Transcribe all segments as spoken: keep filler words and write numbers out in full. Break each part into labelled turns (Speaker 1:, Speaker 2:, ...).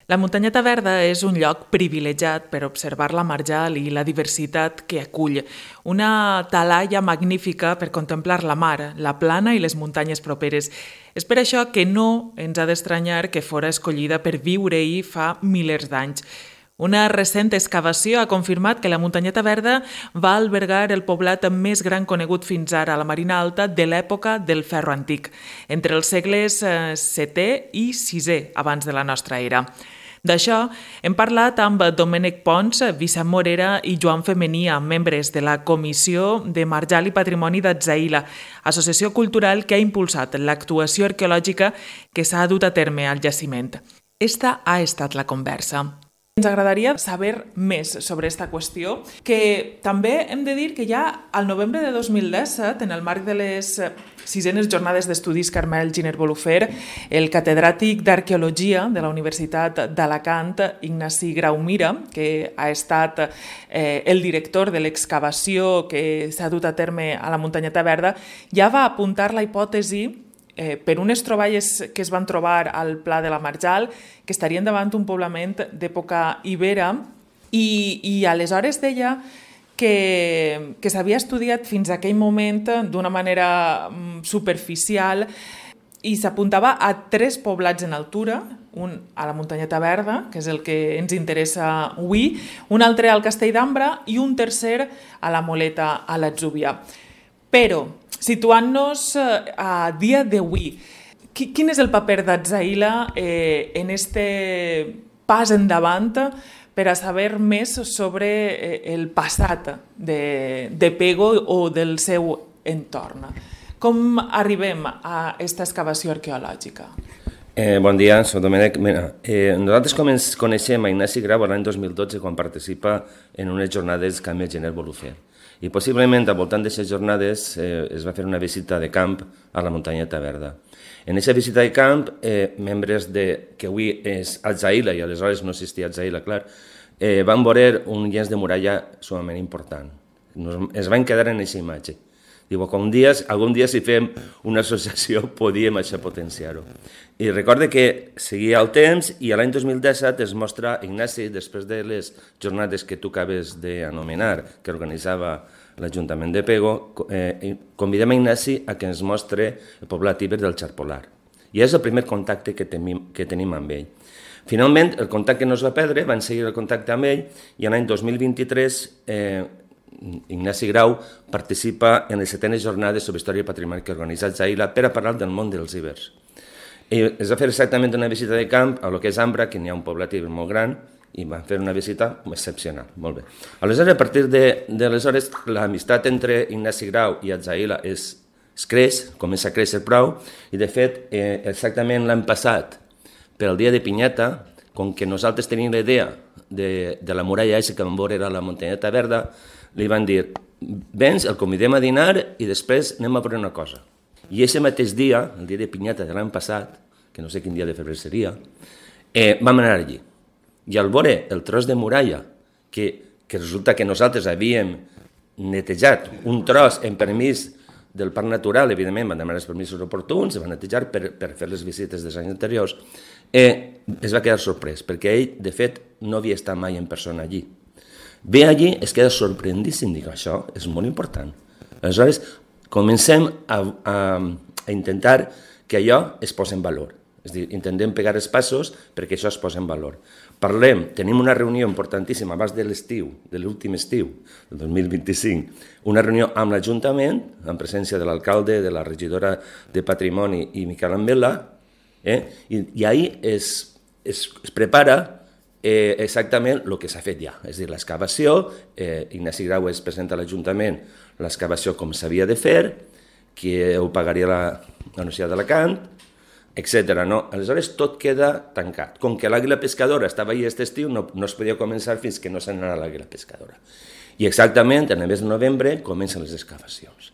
Speaker 1: La Muntanyeta Verda és un lloc privilegiat per observar la marjal i la diversitat que acull. Una talaia magnífica per contemplar la mar, la plana i les muntanyes properes. És per això que no ens ha d'estranyar que fora escollida per viure-hi fa milers d'anys. Una recent excavació ha confirmat que la Muntanyeta Verda va albergar el poblat més gran conegut fins ara a la Marina Alta de l'època del Ferro Antic, entre els segles setè i sisè abans de la nostra era. D'això hem parlat amb Domènec Pons, Vicent Morera i Joan Femenia, membres de la Comissió de Marjal i Patrimoni d'Atzaïla, associació cultural que ha impulsat l'actuació arqueològica que s'ha dut a terme al jaciment. Esta ha estat la conversa. Ens agradaria saber més sobre aquesta qüestió, que també hem de dir que ja al novembre de dos mil disset, en el marc de les sisenes jornades d'estudis Carmel Giner Bolufer, el catedràtic d'Arqueologia de la Universitat d'Alacant, Ignasi Grau Mira, que ha estat eh, el director de l'excavació que s'ha dut a terme a la Muntanyeta Verda, ja va apuntar la hipòtesi Eh, per unes troballes que es van trobar al Pla de la Marjal, que estarien davant un poblament d'època ibera, i, i aleshores deia que, que s'havia estudiat fins a aquell moment d'una manera superficial i s'apuntava a tres poblats en altura, un a la Muntanyeta Verda, que és el que ens interessa avui, un altre al Castell d'Ambra i un tercer a la Moleta, a l'Atzúbia. Però, situant-nos a dia d'avui, quin és el paper d'Atzaïla eh, en este pas endavant per a saber més sobre eh, el passat de, de Pego o del seu entorn? Com arribem a aquesta excavació arqueològica?
Speaker 2: Eh, bon dia, soc Domènec. Mira, eh, nosaltres coneixem a Ignasi Grau l'any dos mil dotze quan participa en unes jornades Carmel Giner Bolufer. I possiblement, al voltant d'aquestes jornades, eh, es va fer una visita de camp a la Muntanyeta Verda. En aquesta visita de camp, eh, membres de, que avui és Atzaïla, i aleshores no existia Atzaïla, clar, eh, van veure un llenç de muralla sumament important. Nos, es van quedar en aquesta imatge. Diu, algun dia, algun dia si fem una associació podíem això potenciar-ho. I recorde que seguia el temps i l'any dos mil disset es mostra Ignasi, després de les jornades que tu acabes d'anomenar, que organitzava l'Ajuntament de Pego, eh, convidem a Ignasi a que ens mostre el poblat iber del Xarpolar. I és el primer contacte que tenim, que tenim amb ell. Finalment, el contacte no es va perdre, van seguir el contacte amb ell i l'any dos mil vint-i-tres eh, Ignasi Grau participa en les setenes jornades sobre història i patrimoni que organitza Atzaïla per a parlar del món dels ibers. I es va fer exactament una visita de camp a lo que és Ambra, que n'hi ha un poblat iber molt gran, i van fer una visita excepcional. Molt bé. Aleshores, a partir de, de aleshores, l'amistat entre Ignasi Grau i Atzaïla es, es creix, comença a créixer prou, i de fet, eh, exactament l'any passat, per al dia de Pinyata, com que nosaltres tenim la idea de, de la muralla aquesta que vam veure a la Muntanyeta Verda, li van dir, vens, el convidem a dinar i després anem a veure una cosa. I aquest mateix dia, el dia de Pinyata de l'any passat, que no sé quin dia de febrer seria, eh, vam anar allí. I al veure el tros de muralla, que, que resulta que nosaltres havíem netejat un tros en permís del Parc Natural, evidentment van demanar els permisos oportuns, se van netejar per, per fer les visites dels anys anteriors, eh, es va quedar sorprès, perquè ell, de fet, no havia estat mai en persona allí. Ve allí, es queda sorprendíssim, dic, això és molt important. Aleshores, comencem a, a, a intentar que allò es posi en valor. És a dir, intentem pegar els passos perquè això es posi en valor. Parlem, tenim una reunió importantíssima abans de l'estiu, de l'últim estiu, del dos mil vint-i-cinc, una reunió amb l'Ajuntament, en presència de l'alcalde, de la regidora de Patrimoni i Miquel Ambela, eh? I, i ahir es, es, es prepara Eh, exactament el que s'ha fet ja, és a dir, l'excavació, eh, Ignasi Grau es presenta a l'Ajuntament l'excavació com s'havia de fer, que ho pagaria la, la Universitat d'Alacant, etcètera. No? Aleshores tot queda tancat. Com que l'àguila pescadora estava allà aquest estiu, no, no es podia començar fins que no se n'anara l'àguila pescadora. I exactament en el mes de novembre comencen les excavacions.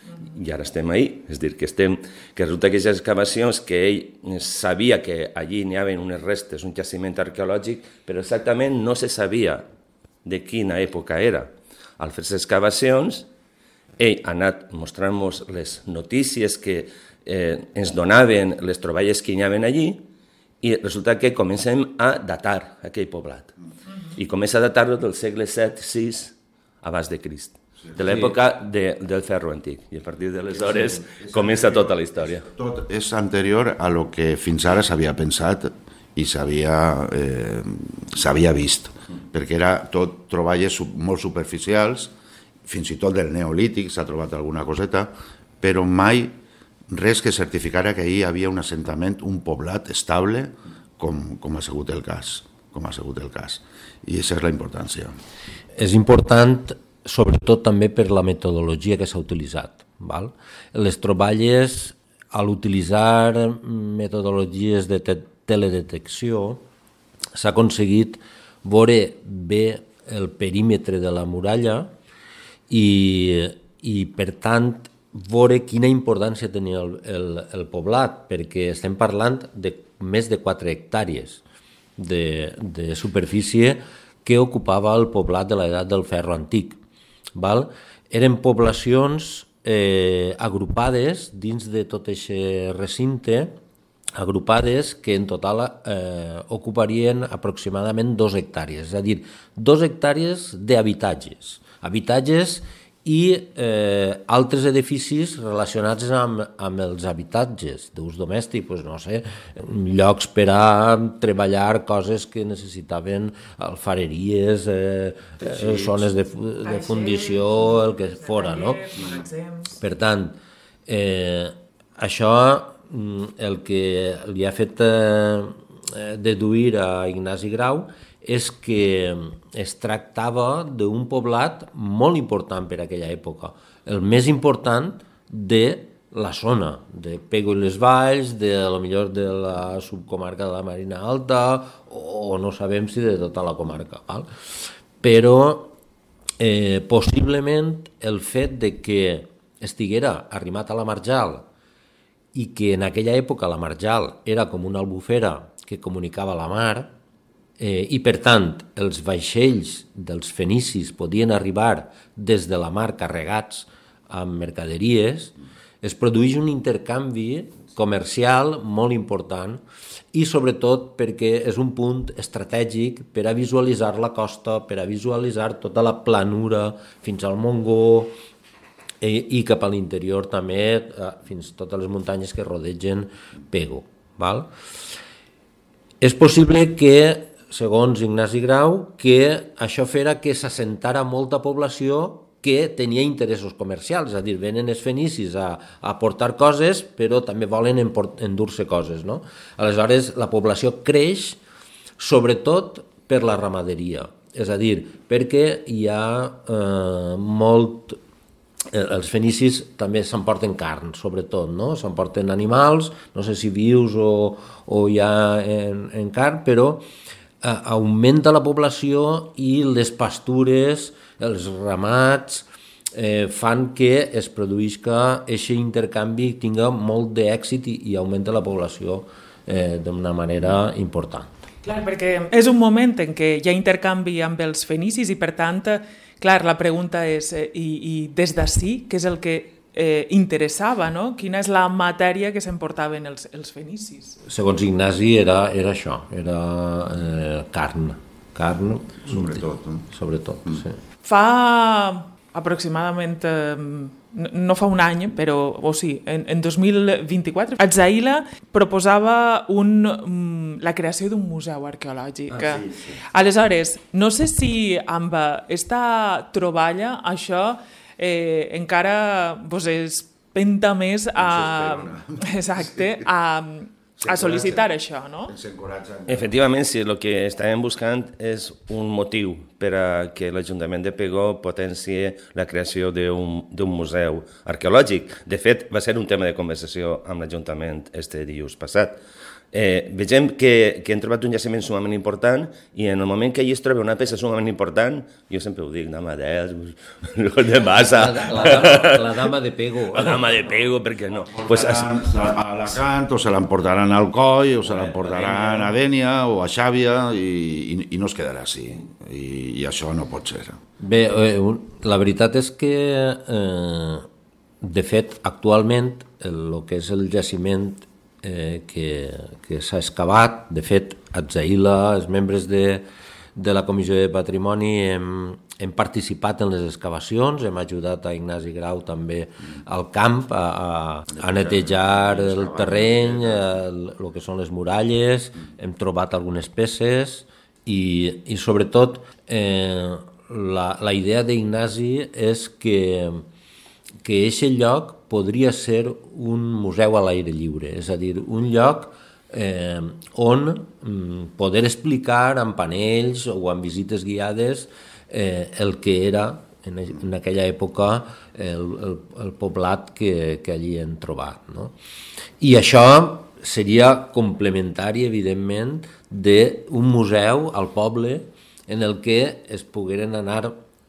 Speaker 2: I ara estem ahí, és a dir, que estem, que resulta que aquestes excavacions que ell sabia que allí n'hi havia unes restes, un jaciment arqueològic, però exactament no se sabia de quina època era. Al fer les excavacions, ell ha anat mostrant-nos les notícies que eh, ens donaven les troballes que hi havia allí I resulta que comencem a datar aquell poblat. I comença a datar-lo del segle set sis abans de Crist, de l'època de, del ferro antic. I a partir d'aleshores sí, sí, comença tota la història.
Speaker 3: Tot és anterior a lo que fins ara s'havia pensat i s'havia eh, s'havia vist, perquè era tot troballes molt superficials, fins i tot del neolític s'ha trobat alguna coseta, però mai res que certificara que hi havia un assentament, un poblat estable, com, com ha sigut el cas. com ha sigut el cas. I aquesta és la importància.
Speaker 4: És important, sobretot també per la metodologia que s'ha utilitzat. Val? Les troballes, a l'utilitzar metodologies de te teledetecció, s'ha aconseguit veure bé el perímetre de la muralla i, i per tant, veure quina importància tenia el, el, el poblat, perquè estem parlant de més de quatre hectàrees de, de superfície que ocupava el poblat de l'edat del ferro antic. Val? Eren poblacions eh, agrupades dins de tot aquest recinte, agrupades que en total eh, ocuparien aproximadament dos hectàrees, és a dir, dos hectàrees d'habitatges, habitatges i eh, altres edificis relacionats amb, amb els habitatges d'ús domèstic, doncs no sé, llocs per a treballar coses que necessitaven alfareries, eh, eh, zones de, de fundició, el que fora, no? Per tant, eh, això el que li ha fet eh, deduir a Ignasi Grau és que es tractava d'un poblat molt important per aquella època, el més important de la zona, de Pego i les Valls, de, a lo millor de la subcomarca de la Marina Alta, o no sabem si de tota la comarca. Val? Però eh, possiblement el fet de que estiguera arrimat a la Marjal i que en aquella època la Marjal era com una albufera que comunicava la mar, eh, i per tant els vaixells dels fenicis podien arribar des de la mar carregats amb mercaderies, es produeix un intercanvi comercial molt important i sobretot perquè és un punt estratègic per a visualitzar la costa, per a visualitzar tota la planura fins al Montgó, i cap a l'interior també, fins a totes les muntanyes que rodegen Pego. Val? És possible que, segons Ignasi Grau, que això fera que s'assentara molta població que tenia interessos comercials, és a dir, venen els fenicis a, a portar coses, però també volen endur-se coses. No? Aleshores, la població creix, sobretot per la ramaderia, és a dir, perquè hi ha eh, molt... Els fenicis també s'emporten carn, sobretot, no? S'emporten animals, no sé si vius o, o ja en, en carn, però eh, augmenta la població i les pastures, els ramats, eh, fan que es produïsca aquest intercanvi, tinga molt d'èxit i, i augmenta la població eh, d'una manera important.
Speaker 1: Clar, perquè és un moment en què hi ha intercanvi amb els fenicis i, per tant, clar, la pregunta és, eh, i, i des d'ací, què és el que eh, interessava, no? Quina és la matèria que s'emportaven els, els fenicis?
Speaker 4: Segons Ignasi era, era això, era eh, carn. Carn,
Speaker 3: sobretot. No?
Speaker 4: Sobretot, mm. sí.
Speaker 1: Fa aproximadament, eh, no fa un any, però, o sí, en, en dos mil vint-i-quatre, Atzaïla proposava un, la creació d'un museu arqueològic. Ah, sí, sí. Aleshores, no sé si amb aquesta troballa això eh, encara vos es penta més a, exacte, a, a sol·licitar això, no?
Speaker 2: Efectivament, sí, el que estàvem buscant és un motiu per a que l'Ajuntament de Pego potencie la creació d'un museu arqueològic. De fet, va ser un tema de conversació amb l'Ajuntament este dilluns passat. Eh, vegem que, que hem trobat un jaciment sumament important i en el moment que allí es troba una peça sumament important, jo sempre ho dic, dama d'Els, de massa...
Speaker 4: La, la, dama, la dama de Pego.
Speaker 2: La dama de Pego, per què no?
Speaker 3: Pues, a Alacant, o se l'emportaran al Coll, o se l'emportaran a Dénia o a Xàbia, i, i, i no es quedarà així. I, i això no pot ser.
Speaker 4: Bé, eh, la veritat és que, eh, de fet, actualment, el, el que és el jaciment eh, que, que s'ha excavat. De fet, a Atzaïla, els membres de, de la Comissió de Patrimoni hem, hem participat en les excavacions, hem ajudat a Ignasi Grau també al camp a, a, a netejar el terreny, el que són les muralles, hem trobat algunes peces i, i sobretot eh, la, la idea d'Ignasi és que que aquest lloc podria ser un museu a l'aire lliure, és a dir, un lloc eh, on mm, poder explicar amb panells o amb visites guiades eh, el que era en, en aquella època el, el, el poblat que, que allí hem trobat. No? I això seria complementari, evidentment, d'un museu al poble en el que es pogueren anar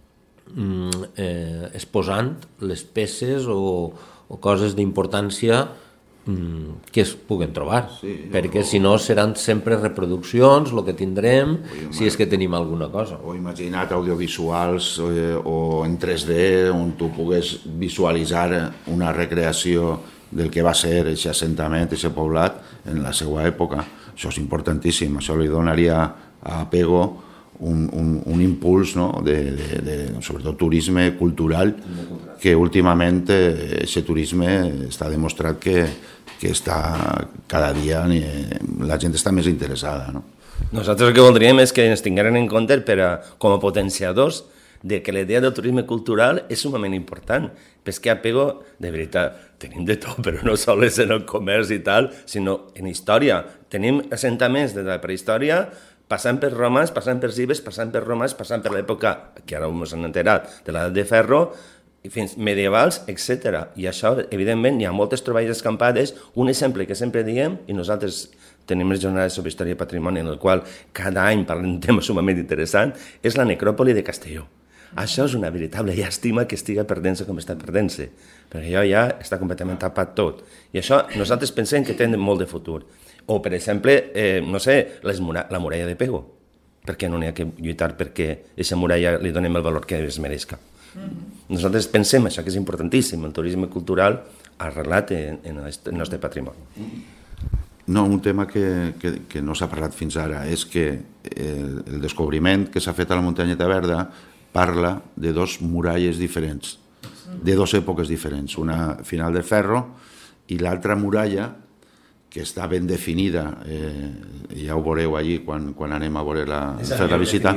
Speaker 4: Eh, exposant les peces o, o coses d'importància mm, que es puguen trobar, sí, perquè o, si no seran sempre reproduccions, el que tindrem, o, si és que tenim alguna cosa.
Speaker 3: O imagina't audiovisuals eh, o en tres D on tu pugues visualitzar una recreació del que va ser aquest assentament, aquest poblat en la seva època. Això és importantíssim, això li donaria a Pego Un, un, un impuls, no? de, de, de, sobretot turisme cultural, que últimament aquest turisme està demostrat que, que està cada dia eh, la gent està més interessada. No?
Speaker 2: Nosaltres el que voldríem és que ens tingueren en compte per a, com a potenciadors de que la idea del turisme cultural és sumament important. Però és que a Pego, de veritat, tenim de tot, però no sols en el comerç i tal, sinó en història. Tenim assentaments de la prehistòria, passant per romans, passant per cibes, passant per romans, passant per l'època, que ara ens hem enterat, de l'edat de ferro, fins medievals, etcètera. I això, evidentment, hi ha moltes troballes escampades. Un exemple que sempre diem, i nosaltres tenim les jornades sobre història i patrimoni, en el qual cada any parlem d'un tema sumament interessant, és la necròpoli de Castelló. Això és una veritable llàstima que estigui perdent-se com està perdent-se, perquè allò ja està completament tapat tot. I això nosaltres pensem que té molt de futur. O, per exemple, eh, no sé, les mura la muralla de Pego. Per què no n'hi ha que lluitar perquè a aquesta muralla li donem el valor que es mereixca? Mm-hmm. Nosaltres pensem això, que és importantíssim, el turisme cultural arrelat en, en el nostre patrimoni.
Speaker 3: No, un tema que, que, que no s'ha parlat fins ara és que el, el descobriment que s'ha fet a la Muntanyeta Verda parla de dos muralles diferents, de dues èpoques diferents, una final del ferro i l'altra muralla que està ben definida, eh, ja ho veureu allí quan, quan anem a veure la, fer la visita,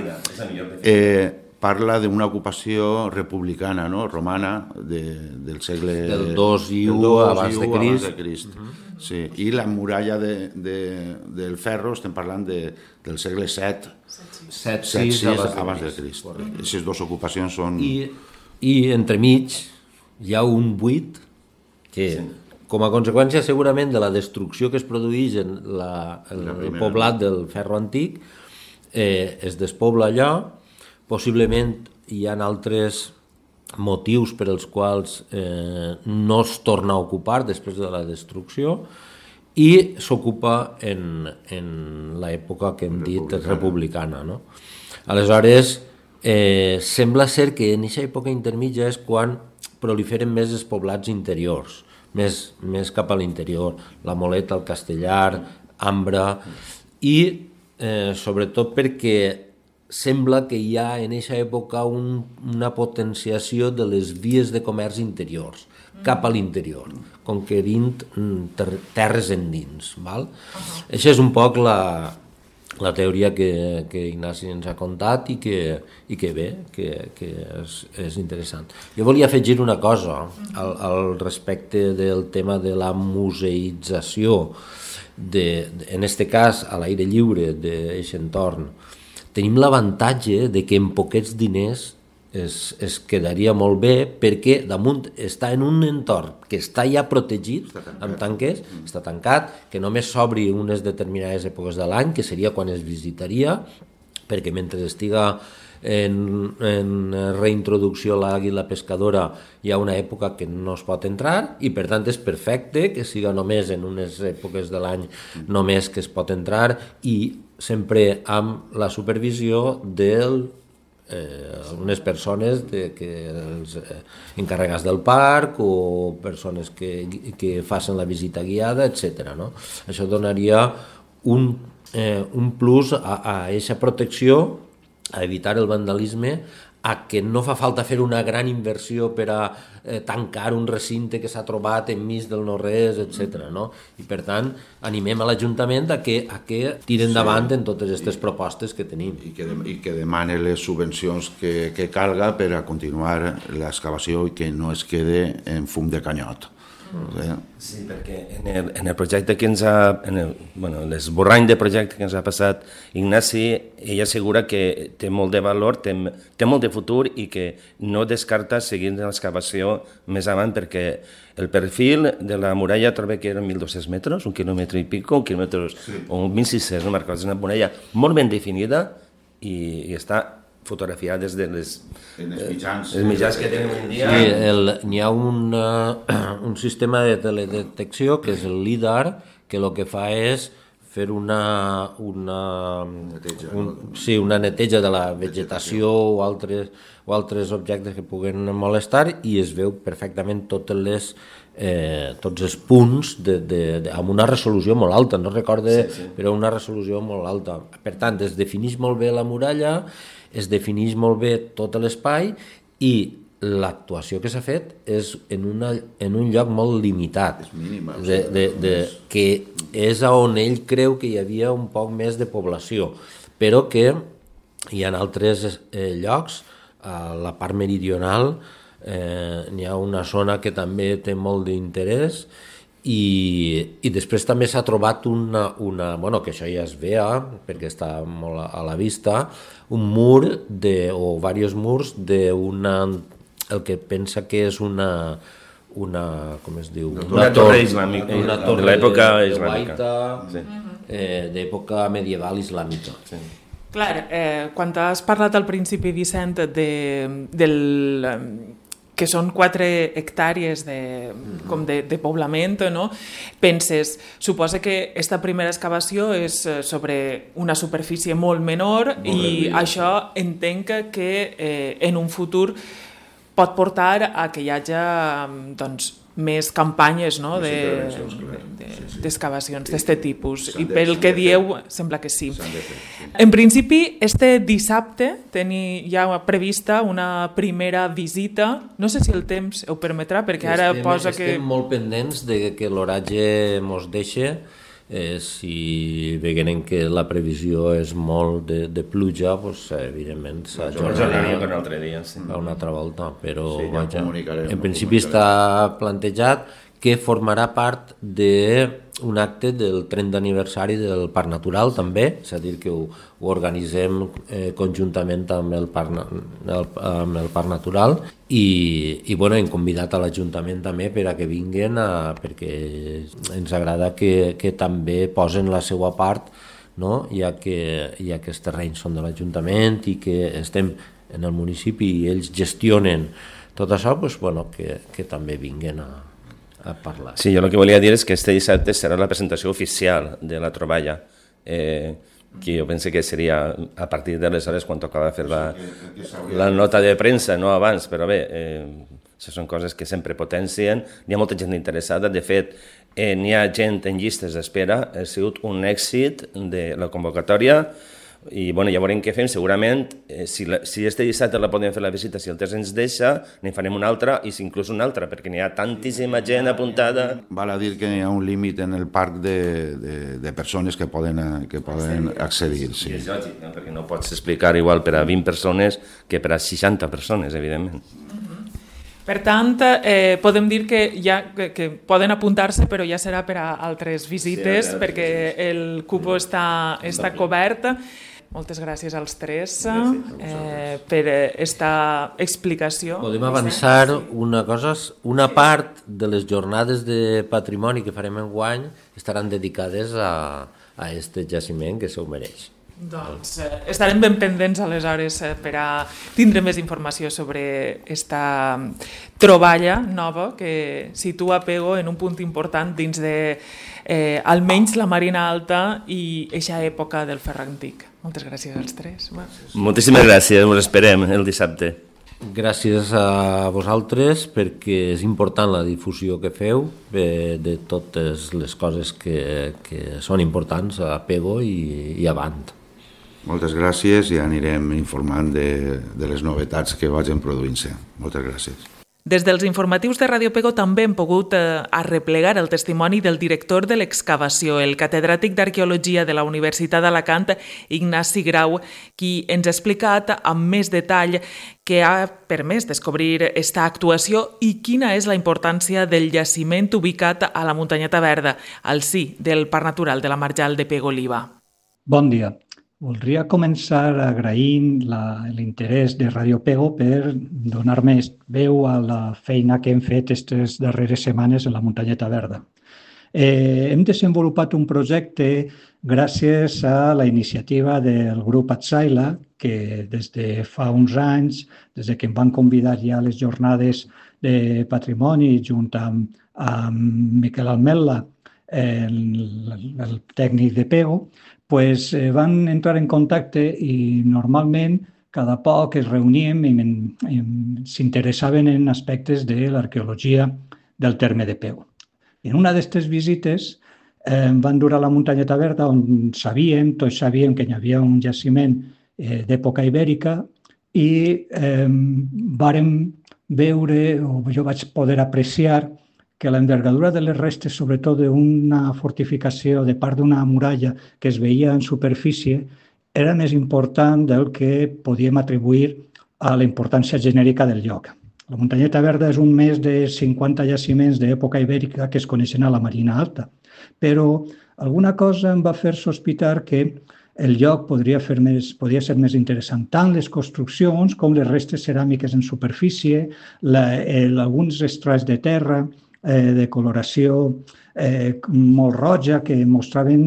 Speaker 3: eh, parla d'una ocupació republicana, no? Romana, de, del segle...
Speaker 4: Del dos i u abans de Crist.
Speaker 3: De Crist. Uh -huh. Sí. I la muralla de, de, del ferro, estem parlant de, del segle set,
Speaker 4: set sis abans,
Speaker 3: abans de Crist. Aquestes dues ocupacions són...
Speaker 4: I, i entremig hi ha un buit que... Sí. Com a conseqüència, segurament, de la destrucció que es produeix en la, el, el poblat del ferro antic, eh, es despobla allò, possiblement hi ha altres motius per als quals eh, no es torna a ocupar després de la destrucció i s'ocupa en, en l'època que hem dit republicana. No? Aleshores, eh, sembla ser que en aquesta època intermitja és quan proliferen més els poblats interiors, Més, més cap a l'interior, la Moleta, el Castellar, Ambra, i eh, sobretot perquè sembla que hi ha en aquesta època un, una potenciació de les vies de comerç interiors, cap a l'interior, conquerint ter terres endins. Val? Uh-huh. Això és un poc la, la teoria que, que Ignasi ens ha contat i que, i que bé, que, que és, és interessant. Jo volia afegir una cosa al, al respecte del tema de la museïtzació, de, en aquest cas a l'aire lliure d'aquest entorn. Tenim l'avantatge de que amb poquets diners es, es quedaria molt bé perquè damunt està en un entorn que està ja protegit amb tanques, està tancat, que només s'obri unes determinades èpoques de l'any, que seria quan es visitaria, perquè mentre estiga en, en reintroducció l'àguila pescadora hi ha una època que no es pot entrar i per tant és perfecte que siga només en unes èpoques de l'any només que es pot entrar i sempre amb la supervisió del eh, unes persones de, que els eh, encarregats del parc o persones que, que facin la visita guiada, etcètera. No? Això donaria un, eh, un plus a aquesta protecció, a evitar el vandalisme, a que no fa falta fer una gran inversió per a eh, tancar un recinte que s'ha trobat enmig del no-res, etcètera. No? I per tant, animem a l'Ajuntament a que, a que tiren endavant sí. en totes aquestes propostes que tenim.
Speaker 3: I que, de, i que demane les subvencions que, que calga per a continuar l'excavació i que no es quede en fum de canyot.
Speaker 2: Sí, perquè en el, en el projecte que ens ha... En el, bueno, l'esborrany de projecte que ens ha passat Ignasi, ella assegura que té molt de valor, té, té molt de futur i que no descarta seguir l'excavació més avant perquè el perfil de la muralla trobo que eren mil dos-cents metres, un quilòmetre i pico, un quilòmetre sí. o mil sis-cents, no marcats, una muralla molt ben definida i, i està fotografiar des de les,
Speaker 3: en els mitjans,
Speaker 2: eh, els mitjans que tenim en dia.
Speaker 4: Sí, n'hi ha un, uh, un sistema de teledetecció que és el LIDAR, que el que fa és fer una, una,
Speaker 3: neteja,
Speaker 4: un, sí, una neteja de la vegetació o altres, o altres objectes que puguen molestar i es veu perfectament totes les, eh, tots els punts de, de, de, amb una resolució molt alta, no recorde, sí, sí. però una resolució molt alta. Per tant, es defineix molt bé la muralla, es defineix molt bé tot l'espai i l'actuació que s'ha fet és en, una, en un lloc molt limitat,
Speaker 3: és mínima,
Speaker 4: de, de, de, que és on ell creu que hi havia un poc més de població, però que hi ha altres eh, llocs, a la part meridional, eh, n'hi ha una zona que també té molt d'interès. I, i després també s'ha trobat una, una, bueno, que això ja es vea, perquè està molt a, a la vista, un mur, de, o diversos murs, d'una, el que pensa que és una, una com es diu?
Speaker 2: Una, una torre islàmica,
Speaker 4: una torre
Speaker 2: de l'època
Speaker 4: islàmica, sí. eh, d'època medieval islàmica.
Speaker 2: Sí.
Speaker 1: Clar, eh, quan has parlat al principi, Vicent, de, del... que són quatre hectàrees de, com de, de poblament, no? Penses, suposa que aquesta primera excavació és sobre una superfície molt menor molt i reduïda. Això entenc que eh, en un futur pot portar a que hi hagi doncs, més campanyes, no? de, de, d'excavacions d'aquest tipus. I pel que dieu, sembla que sí. En principi, este dissabte tenia ja prevista una primera visita. No sé si el temps ho permetrà, perquè ara
Speaker 4: estem,
Speaker 1: posa que...
Speaker 4: Estem molt pendents de que l'oratge mos deixa. Eh, si veiem que la previsió és molt de, de pluja, doncs, evidentment s'ajornaria
Speaker 2: per un altre dia, sí.
Speaker 4: a una altra volta, però
Speaker 3: sí, ja
Speaker 4: vaja, en principi està plantejat que formarà part d'un acte del trenta aniversari del Parc Natural també, és a dir, que ho, ho organitzem eh, conjuntament amb el Parc, el, amb el Parc Natural i, i bueno, hem convidat a l'Ajuntament també per a que vinguin a, perquè ens agrada que, que també posen la seva part, no? ja, que, ja que els terrenys són de l'Ajuntament i que estem en el municipi i ells gestionen tot això, doncs, bueno, que, que també vinguin a a parlar.
Speaker 2: Sí, jo el que volia dir és que este dissabte serà la presentació oficial de la troballa, eh, que jo penso que seria a partir d'aleshores quan tocava fer la, la nota de premsa, no abans, però bé, eh, això són coses que sempre potencien, hi ha molta gent interessada, de fet, eh, n'hi ha gent en llistes d'espera, ha sigut un èxit de la convocatòria, i bueno, ja veurem què fem, segurament eh, si, la, si este dissabte la podem fer la visita, si el temps ens deixa, ne farem una altra i si inclús una altra, perquè n'hi ha tantíssima gent apuntada.
Speaker 3: Val a dir que hi ha un límit en el parc de, de, de persones que poden, que poden accedir. Sí.
Speaker 2: És lògic, no? Perquè no pots explicar igual per a vint persones que per a seixanta persones, evidentment.
Speaker 1: Per tant, eh, podem dir que, ja, que, que poden apuntar-se, però ja serà per a altres visites, sí, perquè el cupo està, està cobert. Moltes gràcies als tres eh, per aquesta explicació.
Speaker 4: Podem avançar una cosa, una part de les jornades de patrimoni que farem enguany estaran dedicades a, a este jaciment que s'ho mereix.
Speaker 1: Doncs eh, estarem ben pendents aleshores eh, per a tindre més informació sobre aquesta troballa nova que situa Pego en un punt important dins de eh, almenys la Marina Alta i eixa època del ferro antic. Moltes gràcies als tres.
Speaker 2: Moltíssimes gràcies, us esperem el dissabte.
Speaker 4: Gràcies a vosaltres perquè és important la difusió que feu de, de totes les coses que, que són importants a Pego i, i avant.
Speaker 3: Moltes gràcies i anirem informant de, de les novetats que vagin produint-se. Moltes gràcies.
Speaker 1: Des dels informatius de Ràdio Pego també hem pogut eh, arreplegar el testimoni del director de l'excavació, el catedràtic d'Arqueologia de la Universitat d'Alacant, Ignasi Grau, qui ens ha explicat amb més detall què ha permès descobrir esta actuació i quina és la importància del jaciment ubicat a la Muntanyeta Verda, al sí del Parc Natural de la Marjal de Pego-Oliva.
Speaker 5: Bon dia. Voldria començar agraint la, l'interès de Ràdio Pego per donar-me veu a la feina que hem fet aquestes darreres setmanes en la Muntanyeta Verda. Eh, hem desenvolupat un projecte gràcies a la iniciativa del grup Atzaila, que des de fa uns anys, des de que em van convidar ja a les jornades de patrimoni junt amb, amb Miquel Almella, el, el tècnic de Pego, pues, eh, van entrar en contacte i normalment cada poc es reuníem i, i s'interessaven en aspectes de l'arqueologia del terme de Pego. En una d'aquestes visites eh, van dur a la Muntanyeta Verda on sabíem, tots sabíem que hi havia un jaciment eh, d'època ibèrica i eh, vàrem veure, o jo vaig poder apreciar, que l'envergadura de les restes, sobretot d'una fortificació de part d'una muralla que es veia en superfície, era més important del que podíem atribuir a la importància genèrica del lloc. La Muntanyeta Verda és un més de cinquanta jaciments d'època ibèrica que es coneixen a la Marina Alta, però alguna cosa em va fer sospitar que el lloc podria, fer més, podria ser més interessant, tant les construccions com les restes ceràmiques en superfície, la, el, alguns estrats de terra, Eh, de coloració eh, molt roja que mostraven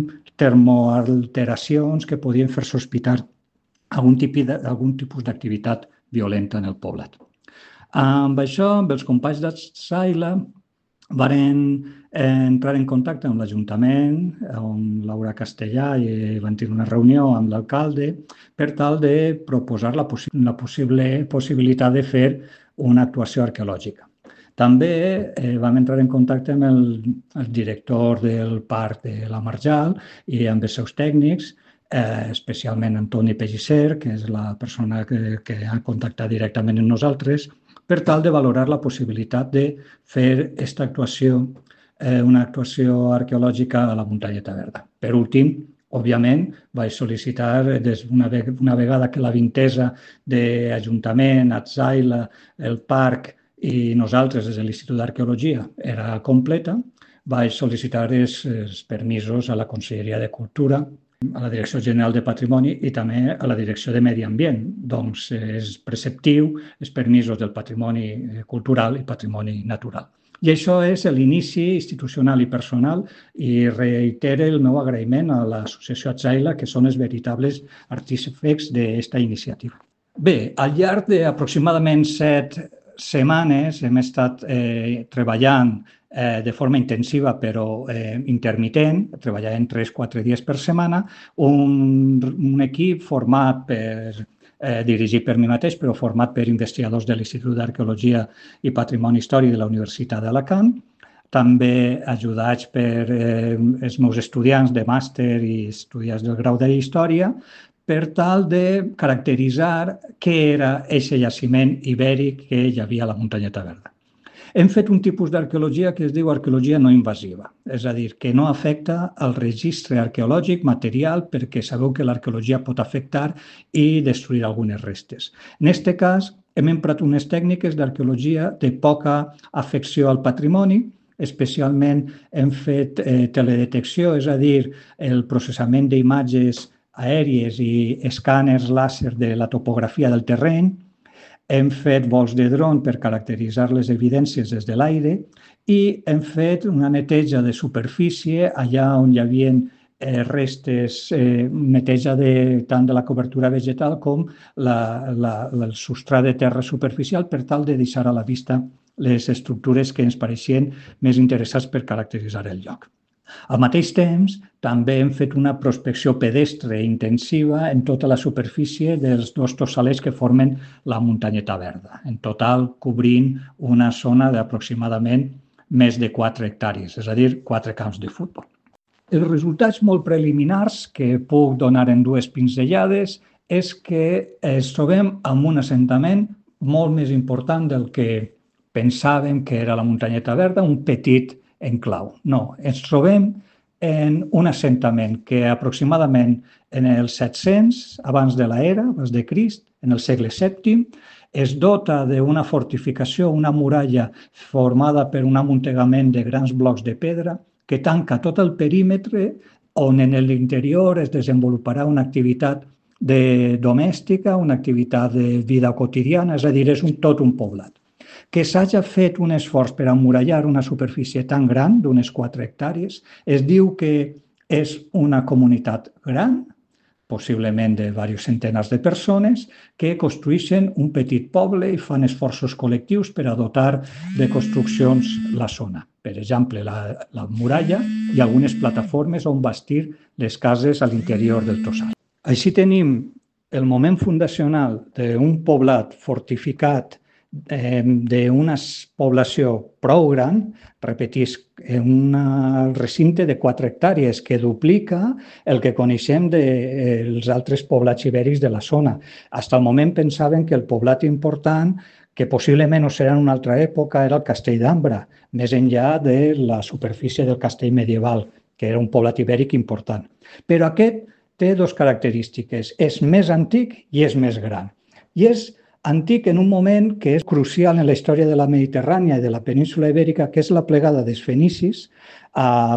Speaker 5: termoalteracions que podien fer sospitar algun tipus, de, algun tipus d'activitat violenta en el poblat. Amb això, amb els companys d'Atzaila, varen eh, entrar en contacte amb l'Ajuntament, on Laura Castellà i van tenir una reunió amb l'alcalde per tal de proposar la, possi la possible possibilitat de fer una actuació arqueològica. També eh, vam entrar en contacte amb el, el director del Parc de la Marjal i amb els seus tècnics, eh, especialment Antoni Pellicer, que és la persona que, que ha contactat directament amb nosaltres, per tal de valorar la possibilitat de fer aquesta actuació, eh, una actuació arqueològica a la Muntanyeta Verda. Per últim, òbviament, vaig sol·licitar, des una, una vegada que la vintesa d'Ajuntament, Atzaila, el Parc i nosaltres, des de l'Institut d'Arqueologia, era completa, vaig sol·licitar els, els permisos a la Conselleria de Cultura, a la Direcció General de Patrimoni i també a la Direcció de Medi Ambient. Doncs és preceptiu els permisos del patrimoni cultural i patrimoni natural. I això és l'inici institucional i personal i reitere el meu agraïment a l'associació Atzaila, que són els veritables artífexs d'aquesta iniciativa. Bé, al llarg d'aproximadament set setmanes hem estat eh, treballant eh, de forma intensiva però eh, intermitent, treballant tres o quatre dies per setmana, un, un equip format per, eh, dirigit per mi mateix, però format per investigadors de l'Institut d'Arqueologia i Patrimoni Històric de la Universitat d'Alacant, també ajudats per eh, els meus estudiants de màster i estudiants del grau de Història, per tal de caracteritzar què era aquest jaciment ibèric que hi havia a la Muntanyeta Verda. Hem fet un tipus d'arqueologia que es diu arqueologia no invasiva, és a dir, que no afecta el registre arqueològic material perquè sabeu que l'arqueologia pot afectar i destruir algunes restes. En aquest cas, hem emprat unes tècniques d'arqueologia de poca afecció al patrimoni, especialment hem fet eh, teledetecció, és a dir, el processament d'imatges aèries i escàners làser de la topografia del terreny. Hem fet vols de dron per caracteritzar les evidències des de l'aire i hem fet una neteja de superfície allà on hi havia eh, restes, eh, neteja de, tant de la cobertura vegetal com la, la, el substrat de terra superficial per tal de deixar a la vista les estructures que ens pareixien més interessants per caracteritzar el lloc. Al mateix temps, també hem fet una prospecció pedestre intensiva en tota la superfície dels dos tossalers que formen la muntanyeta verda, en total cobrint una zona d'aproximadament més de quatre hectàrees, és a dir, quatre camps de futbol. Els resultats molt preliminars que puc donar en dues pinzellades és que ens trobem amb un assentament molt més important del que pensàvem que era la muntanyeta verda, un petit enclau. No, ens trobem en un assentament que aproximadament en els set-cents, abans de l'era, abans de Crist, en el segle sèptim, es dota d'una fortificació, una muralla formada per un amuntegament de grans blocs de pedra que tanca tot el perímetre on en l'interior es desenvoluparà una activitat de domèstica, una activitat de vida quotidiana, és a dir, és un, tot un poblat. Que s'hagi fet un esforç per emmurallar una superfície tan gran, d'unes quatre hectàrees, es diu que és una comunitat gran, possiblement de diversos centenars de persones, que construeixen un petit poble i fan esforços col·lectius per a dotar de construccions la zona. Per exemple, la, la muralla i algunes plataformes on bastir les cases a l'interior del tossal. Així tenim el moment fundacional d'un poblat fortificat eh, d'una població prou gran, repetisc, un recinte de quatre hectàrees que duplica el que coneixem dels altres poblats ibèrics de la zona. Fins al moment pensaven que el poblat important, que possiblement no serà en una altra època, era el castell d'Ambra, més enllà de la superfície del castell medieval, que era un poblat ibèric important. Però aquest té dues característiques. És més antic i és més gran. I és antic en un moment que és crucial en la història de la Mediterrània i de la península ibèrica, que és la plegada dels fenicis a,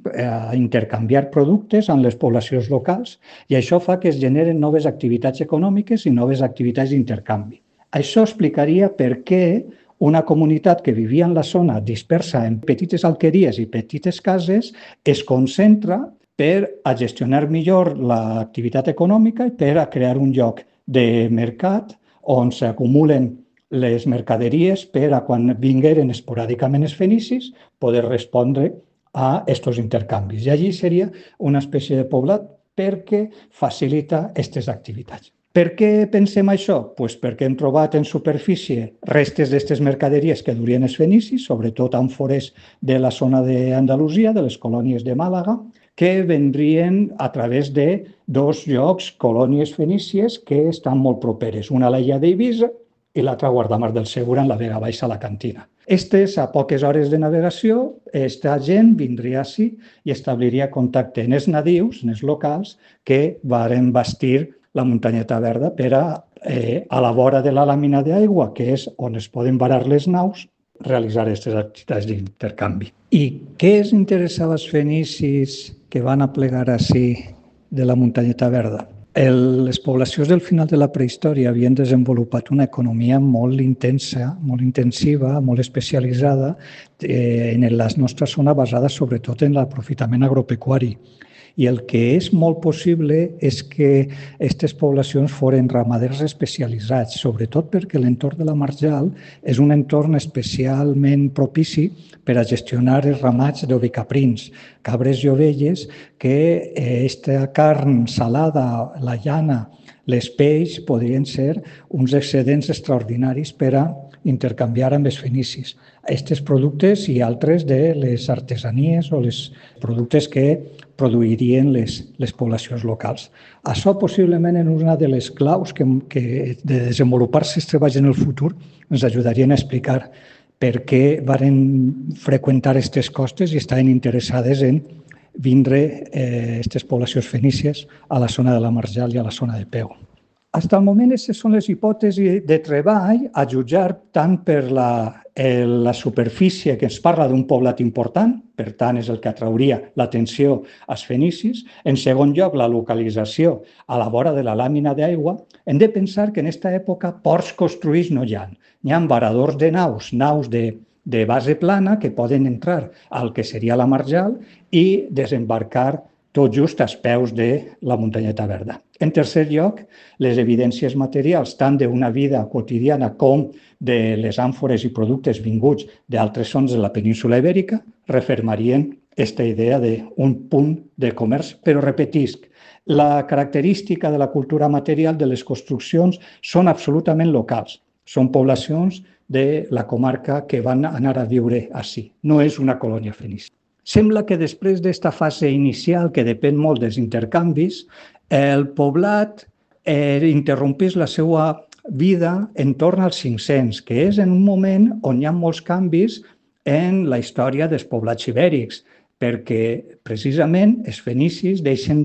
Speaker 5: a intercanviar productes amb les poblacions locals, i això fa que es generen noves activitats econòmiques i noves activitats d'intercanvi. Això explicaria per què una comunitat que vivia en la zona dispersa en petites alqueries i petites cases es concentra per a gestionar millor l'activitat econòmica i per a crear un lloc de mercat on s'acumulen les mercaderies per a quan vingueren esporàdicament els fenicis poder respondre a aquests intercanvis. I allí seria una espècie de poblat perquè facilita aquestes activitats. Per què pensem això? Pues perquè hem trobat en superfície restes d'aquestes mercaderies que durien els fenicis, sobretot àmfores de la zona d'Andalusia, de les colònies de Màlaga, que vendrien a través de dos llocs, colònies fenícies, que estan molt properes. Una a l'illa d'Eivissa i l'altra a Guardamar del Segura, en la Vega Baixa, a la Cantina. Estes, a poques hores de navegació, aquesta gent vindria ací i establiria contacte amb els nadius, amb els locals, que varen bastir la muntanyeta verda per a, eh, a la vora de la làmina d'aigua, que és on es poden varar les naus, realitzar aquestes activitats d'intercanvi. I què els interessava als fenicis que van aplegar ací de la muntanyeta verda? El, les poblacions del final de la prehistòria havien desenvolupat una economia molt intensa, molt intensiva, molt especialitzada eh, en la nostra zona, basada sobretot en l'aprofitament agropecuari. I el que és molt possible és que aquestes poblacions foren ramaders especialitzats, sobretot perquè l'entorn de la Marjal és un entorn especialment propici per a gestionar els ramats d'ovicaprins, cabres i ovelles, que aquesta carn salada, la llana, les peix, podrien ser uns excedents extraordinaris per a intercanviar amb els fenicis. Aquests productes i altres de les artesanies o els productes que produirien les, les poblacions locals. Això possiblement en una de les claus que, que de desenvolupar-se els treballs en el futur ens ajudarien a explicar per què varen freqüentar aquestes costes i estaven interessades en vindre aquestes eh, poblacions fenícies a la zona de la Marjal i a la zona de Pego. Fins al moment, aquestes són les hipòtesis de treball a jutjar tant per la, eh, la superfície que ens parla d'un poblat important, per tant és el que atrauria l'atenció als fenicis. En segon lloc, la localització a la vora de la làmina d'aigua. Hem de pensar que en aquesta època ports construïts no hi ha. Hi ha varadors de naus, naus de, de base plana que poden entrar al que seria la Marjal i desembarcar tot just als peus de la muntanyeta verda. En tercer lloc, les evidències materials, tant d'una vida quotidiana com de les àmfores i productes vinguts d'altres zones de la península ibèrica, refermarien aquesta idea d'un punt de comerç, però repetisc, la característica de la cultura material de les construccions són absolutament locals. Són poblacions de la comarca que van anar a viure així. No és una colònia fenícia. Sembla que després d'esta fase inicial, que depèn molt dels intercanvis, el poblat eh, interrompís la seva vida en torn als cinc-cents, que és en un moment on hi ha molts canvis en la història dels poblats ibèrics, perquè precisament els fenicis deixen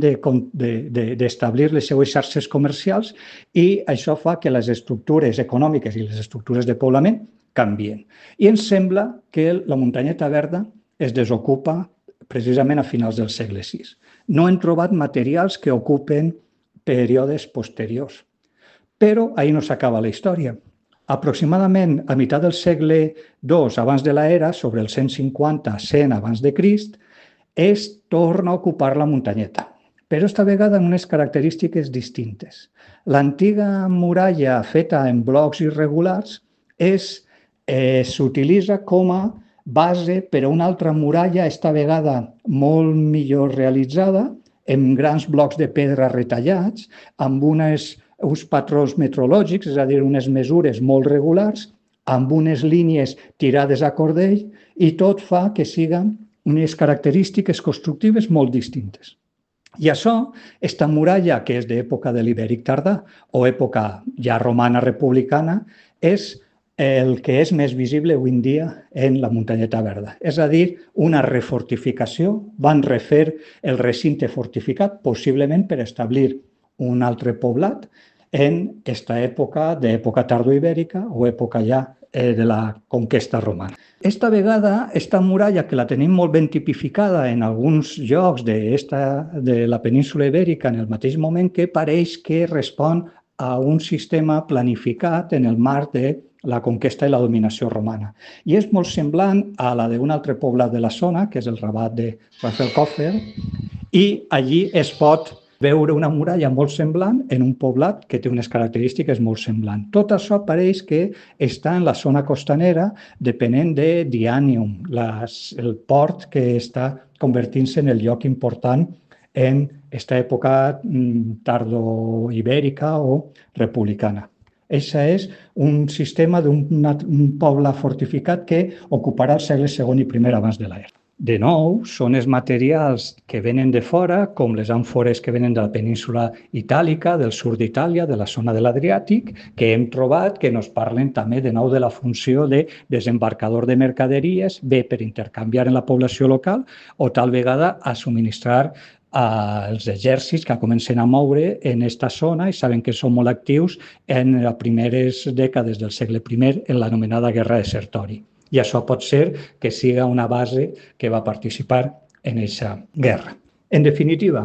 Speaker 5: d'establir les seues xarxes comercials i això fa que les estructures econòmiques i les estructures de poblament canvien. I ens sembla que la muntanyeta verda es desocupa precisament a finals del segle sis. No hem trobat materials que ocupen períodes posteriors. Però ahir no s'acaba la història. Aproximadament a meitat del segle dos abans de l'era, sobre el cent cinquanta a cent abans de Crist, es torna a ocupar la muntanyeta, però esta vegada amb unes característiques distintes. L'antiga muralla feta en blocs irregulars és, eh, s'utilitza com a base per a una altra muralla, esta vegada molt millor realitzada, amb grans blocs de pedra retallats, amb unes, uns patrons metrològics, és a dir, unes mesures molt regulars, amb unes línies tirades a cordell, i tot fa que siguin unes característiques constructives molt distintes. I això, esta muralla, que és d'època de l'Ibèric tardà o època ja romana republicana, és el que és més visible avui en dia en la muntanyeta verda. És a dir, una refortificació, van refer el recinte fortificat, possiblement per establir un altre poblat en aquesta època d'època tardoibèrica o època ja de la conquesta romana. Esta vegada, esta muralla, que la tenim molt ben tipificada en alguns llocs de, esta, de la península ibèrica en el mateix moment, que pareix que respon a un sistema planificat en el marc de la conquesta i la dominació romana. I és molt semblant a la d'un altre poblat de la zona, que és el Rabat de Rafelcofer, i allí es pot veure una muralla molt semblant en un poblat que té unes característiques molt semblants. Tot això pareix que està en la zona costanera, depenent de Dianium, les, el port que està convertint-se en el lloc important en aquesta època tardoibèrica o republicana. Això és un sistema d'un poble fortificat que ocuparà el segle segon i primer abans de l'era. De nou, són els materials que venen de fora, com les àmfores que venen de la península itàlica, del sud d'Itàlia, de la zona de l'Adriàtic, que hem trobat que ens parlen també de nou de la funció de desembarcador de mercaderies, bé per intercanviar en la població local o tal vegada a subministrar als exèrcits que comencen a moure en aquesta zona i saben que són molt actius en les primeres dècades del segle primer en l'anomenada Guerra de Sertori. I això pot ser que siga una base que va participar en aquesta guerra. En definitiva,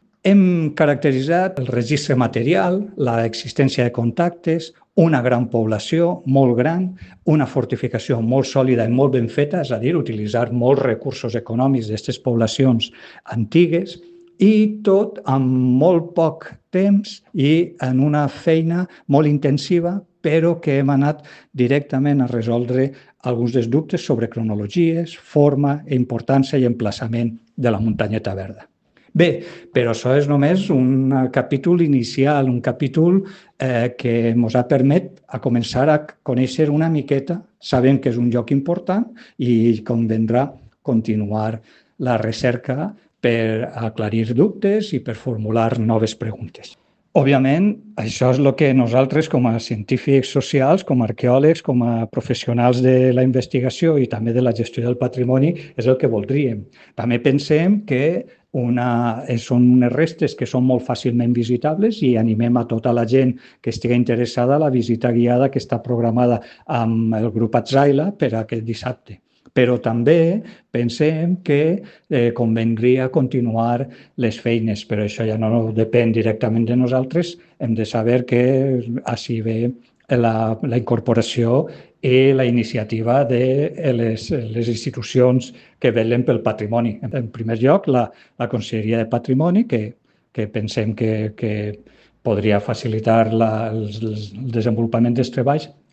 Speaker 5: hem caracteritzat el registre material, l'existència de contactes, una gran població, molt gran, una fortificació molt sòlida i molt ben feta, és a dir, utilitzar molts recursos econòmics d'aquestes poblacions antigues, i tot amb molt poc temps i en una feina molt intensiva, però que hem anat directament a resoldre alguns dels dubtes sobre cronologies, forma, importància i emplaçament de la muntanyeta verda. Bé, però això és només un capítol inicial, un capítol eh, que ens ha permès a començar a conèixer una miqueta, sabent que és un lloc important i convendrà continuar la recerca per aclarir dubtes i per formular noves preguntes. Òbviament, això és el que nosaltres com a científics socials, com a arqueòlegs, com a professionals de la investigació i també de la gestió del patrimoni és el que voldríem. També pensem que una, són unes restes que són molt fàcilment visitables i animem a tota la gent que estigui interessada a la visita guiada que està programada amb el grup Atzaila per aquest dissabte. Però també pensem que eh, convendria continuar les feines, però això ja no depèn directament de nosaltres. Hem de saber que així ve la, la incorporació i la iniciativa de les, les institucions que vetllen pel patrimoni. En primer lloc, la, la Conselleria de Patrimoni, que, que pensem que, que podria facilitar la, el, el desenvolupament dels treballs,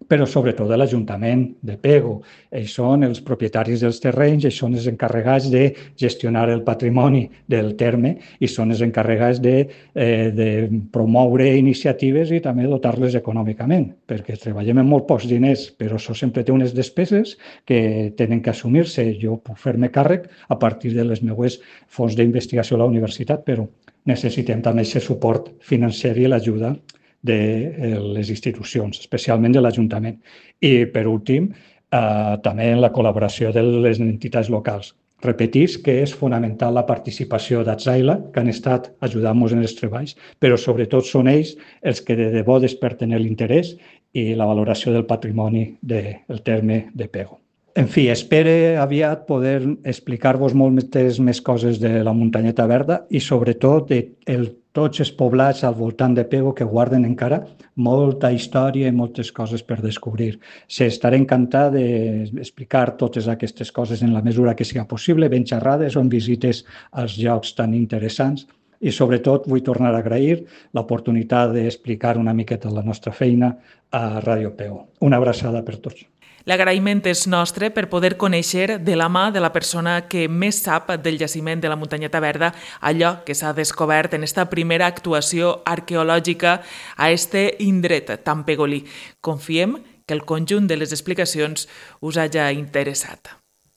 Speaker 5: però sobretot de l'Ajuntament de Pego. Ells són els propietaris dels terrenys, ells són els encarregats de gestionar el patrimoni del terme i són els encarregats de, eh, de promoure iniciatives i també dotar-les econòmicament, perquè treballem amb molt pocs diners, però això sempre té unes despeses que tenen que assumir-se. Jo puc fer-me càrrec a partir de les meues fonts d'investigació a la universitat, però necessitem també aquest suport financer i l'ajuda de les institucions, especialment de l'Ajuntament. I, per últim, eh, també en la col·laboració de les entitats locals. Repetís que és fonamental la participació d'Atzaila, que han estat ajudant-nos en els treballs, però sobretot són ells els que de debò desperten l'interès i la valoració del patrimoni del terme de Pego. En fi, espero aviat poder explicar-vos moltes més coses de la Muntanyeta Verda i sobretot de el, tots els poblats al voltant de Pego que guarden encara molta història i moltes coses per descobrir. Estaré encantat d'explicar totes aquestes coses en la mesura que sigui possible, ben xerrades o en visites als llocs tan interessants. I sobretot vull tornar a agrair l'oportunitat d'explicar una miqueta la nostra feina a Ràdio Pego. Una abraçada per tots.
Speaker 1: L'agraïment és nostre per poder conèixer de la mà de la persona que més sap del jaciment de la Muntanyeta Verda allò que s'ha descobert en esta primera actuació arqueològica a este indret tan pegolí. Confiem que el conjunt de les explicacions us hagi interessat.